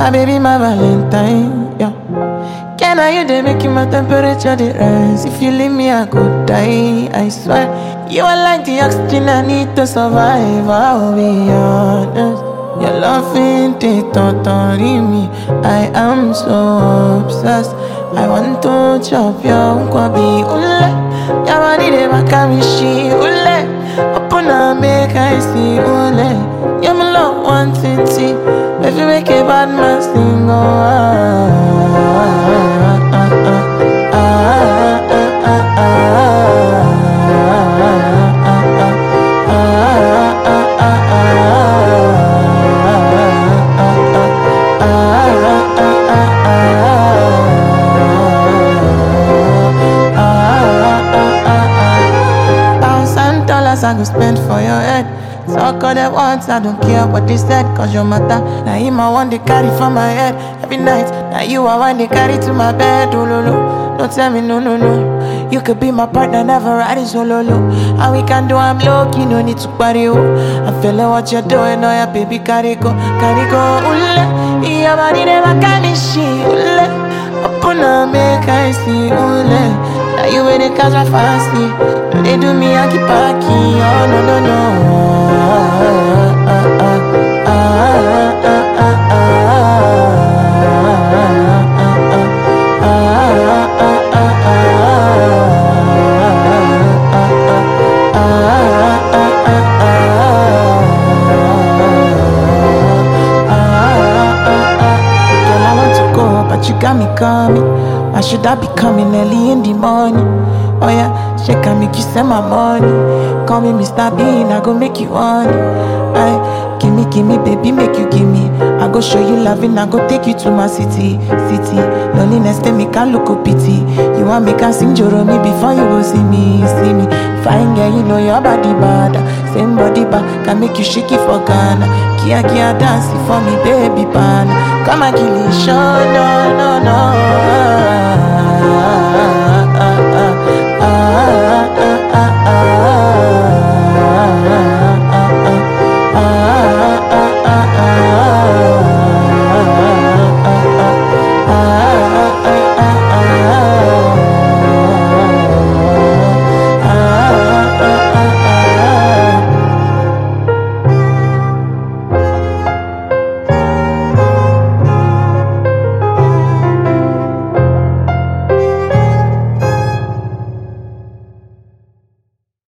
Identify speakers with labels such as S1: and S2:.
S1: My baby, my Valentine, yeah. Can I you they making my temperature they rise? If you leave me, I could die. I swear, you are like the oxygen I need to survive. I'll be honest. Your loving it totally me. I am so obsessed. I want to chop your kwabi ule. Your body they make me she ule. Open up make I see ule. You're my love one thing see. If you make a bad man sing $1,000 I go spend for your head. Talk all that once, I don't care what they said. Cause your matter, now him I want to carry for my head every night. Now you I want to carry to my bed. Oh, lo, lo. Don't tell me no, no, no. You could be my partner, never riding solo, low. And we can do I'm low key, no need to party, oh. I'm feeling what you're doing, oh yeah, baby, carry go, ule. Your body never can be she, ule. Open up, make I see, ule. Now you in the catch my fancy. No, they do me, I keep packing, oh no, no, no. But you got me coming. Why should I be coming early in the morning? Oh yeah, she can make you send my money. Call me Mr. Bean, I go make you honey. Aye, give me, baby, make you give me. I go show you loving, I go take you to my city. Loneliness, they make I look up pity. You want me can sing Joromi before you go see me. Fine girl, you know your body bad. Same body bad, can make you shake it for Ghana. Kia dance for me, baby pan. Come and kill it, show, no, no, no.